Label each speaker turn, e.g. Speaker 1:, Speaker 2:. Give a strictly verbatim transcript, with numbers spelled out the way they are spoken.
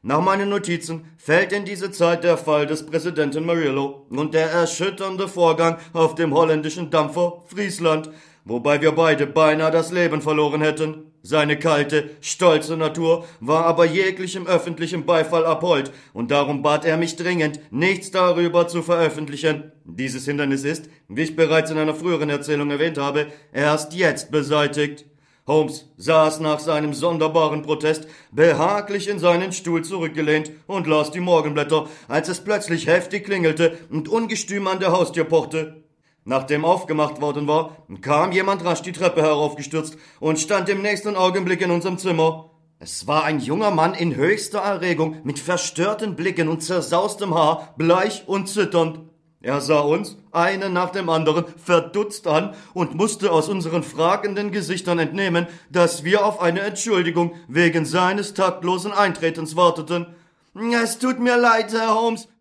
Speaker 1: Nach meinen Notizen fällt in diese Zeit der Fall des Präsidenten Murillo und der erschütternde Vorgang auf dem holländischen Dampfer Friesland, wobei wir beide beinahe das Leben verloren hätten. Seine kalte, stolze Natur war aber jeglichem öffentlichen Beifall abhold, und darum bat er mich dringend, nichts darüber zu veröffentlichen. Dieses Hindernis ist, wie ich bereits in einer früheren Erzählung erwähnt habe, erst jetzt beseitigt. Holmes saß nach seinem sonderbaren Protest behaglich in seinen Stuhl zurückgelehnt und las die Morgenblätter, als es plötzlich heftig klingelte und ungestüm an der Haustür pochte. Nachdem aufgemacht worden war, kam jemand rasch die Treppe heraufgestürzt und stand im nächsten Augenblick in unserem Zimmer. Es war ein junger Mann in höchster Erregung, mit verstörten Blicken und zersaustem Haar, bleich und zitternd. Er sah uns, einen nach dem anderen, verdutzt an und musste aus unseren fragenden Gesichtern entnehmen, dass wir auf eine Entschuldigung wegen seines taktlosen Eintretens warteten. »Es tut mir leid, Herr Holmes«,